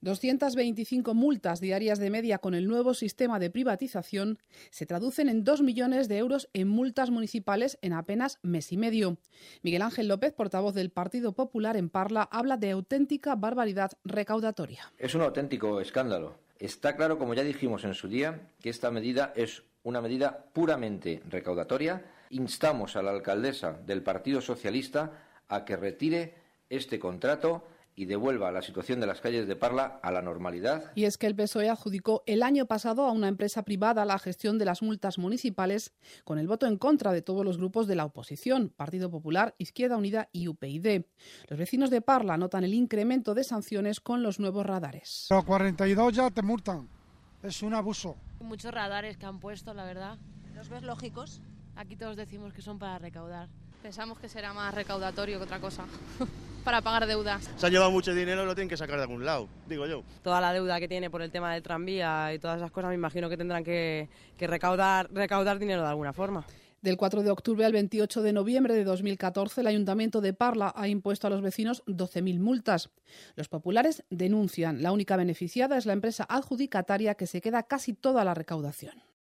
225 multas diarias de media con el nuevo sistema de privatización se traducen en 2 millones de euros en multas municipales en apenas mes y medio. Miguel Ángel López, portavoz del Partido Popular en Parla, habla de auténtica barbaridad recaudatoria. Es un auténtico escándalo. Está claro, como ya dijimos en su día, que esta medida es una medida puramente recaudatoria. Instamos a la alcaldesa del Partido Socialista a que retire este contrato y devuelva la situación de las calles de Parla a la normalidad. Y es que el PSOE adjudicó el año pasado a una empresa privada la gestión de las multas municipales con el voto en contra de todos los grupos de la oposición, Partido Popular, Izquierda Unida y UPyD. Los vecinos de Parla notan el incremento de sanciones con los nuevos radares. Los 42 ya te multan, es un abuso. Muchos radares que han puesto, la verdad. ¿Los ves lógicos? Aquí todos decimos que son para recaudar. Pensamos que será más recaudatorio que otra cosa, para pagar deudas. Se han llevado mucho dinero y lo tienen que sacar de algún lado, digo yo. Toda la deuda que tiene por el tema del tranvía y todas esas cosas, me imagino que tendrán que recaudar dinero de alguna forma. Del 4 de octubre al 28 de noviembre de 2014, el Ayuntamiento de Parla ha impuesto a los vecinos 12.000 multas. Los populares denuncian. La única beneficiada es la empresa adjudicataria que se queda casi toda la recaudación.